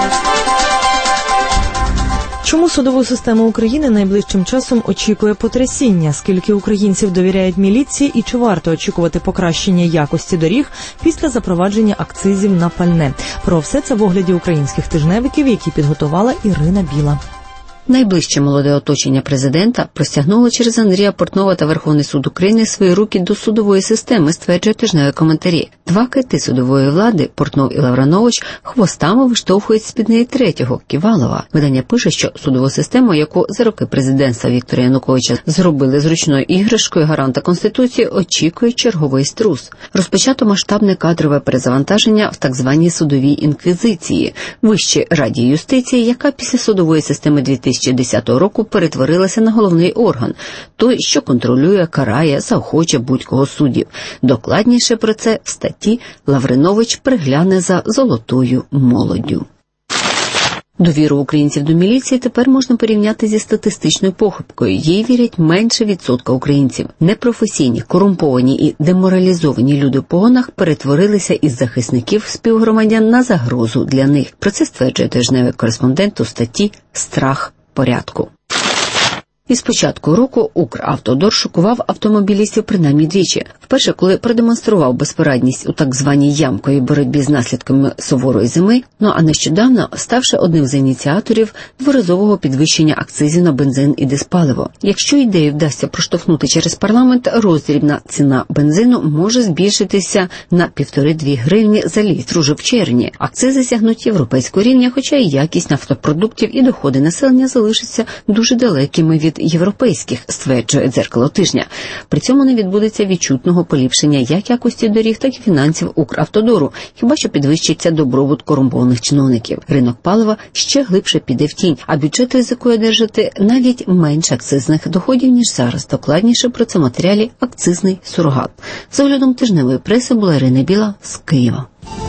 Чому судову систему України найближчим часом очікує потрясіння? Скільки українців довіряють міліції і чи варто очікувати покращення якості доріг після запровадження акцизів на пальне? Про все це в огляді українських тижневиків, які підготувала Ірина Біла. Найближче молоде оточення президента простягнуло через Андрія Портнова та Верховний суд України свої руки до судової системи, стверджує тижневі коментарі. Два кити судової влади, Портнов і Лавранович, хвостами виштовхують з-під неї третього, Ківалова. Видання пише, що судову систему, яку за роки президентства Віктора Януковича зробили зручною іграшкою гаранта Конституції, очікує черговий струс. Розпочато масштабне кадрове перезавантаження в так званій судовій інквізиції, Вищій раді юстиції, яка після судової системи 2010 року перетворилася на головний орган, той, що контролює, карає, заохоче будь-кого суддів. Докладніше про це в статті Лавринович пригляне за золотою молоддю. Довіру українців до міліції тепер можна порівняти зі статистичною похибкою. Їй вірять менше відсотка українців. Непрофесійні, корумповані і деморалізовані люди в погонах перетворилися із захисників співгромадян на загрозу для них. Про це стверджує тижневий кореспондент у статті «Страх порядку». Із початку року Укравтодор шокував автомобілістів принаймні двічі. Вперше, коли продемонстрував безпорадність у так званій ямковій боротьбі з наслідками суворої зими, а нещодавно ставши одним з ініціаторів дворазового підвищення акцизів на бензин і диспаливо. Якщо ідею вдасться проштовхнути через парламент, роздрібна ціна бензину може збільшитися на 1,5-2 гривні за літр уже в червні. Акцизи сягнуть європейського рівня, хоча і якість нафтопродуктів і доходи населення залишаться дуже далекими від європейських, стверджує «Дзеркало тижня». При цьому не відбудеться відчутного поліпшення як якості доріг, так і фінансів Укравтодору, хіба що підвищиться добробут корумпованих чиновників. Ринок палива ще глибше піде в тінь, а бюджет ризикує держати навіть менше акцизних доходів, ніж зараз. Докладніше про це в матеріалі «Акцизний сурогат». З оглядом тижневої преси була Ірина Біла з Києва.